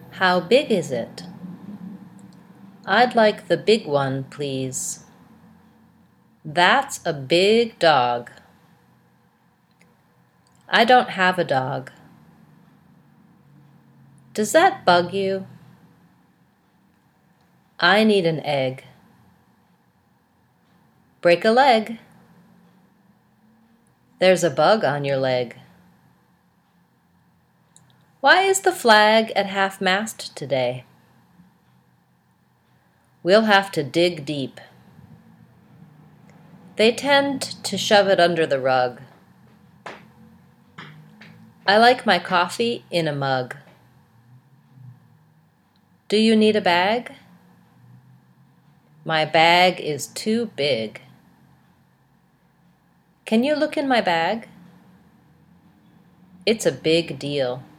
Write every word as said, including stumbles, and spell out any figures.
How big is it? I'd like the big one, please. That's a big dog. I don't have a dog. Does that bug you? I need an egg. Break a leg. There's a bug on your leg. Why is the flag at half-mast today? We'll have to dig deep. They tend to shove it under the rug. I like my coffee in a mug. Do you need a bag? My bag is too big. Can you look in my bag? It's a big deal.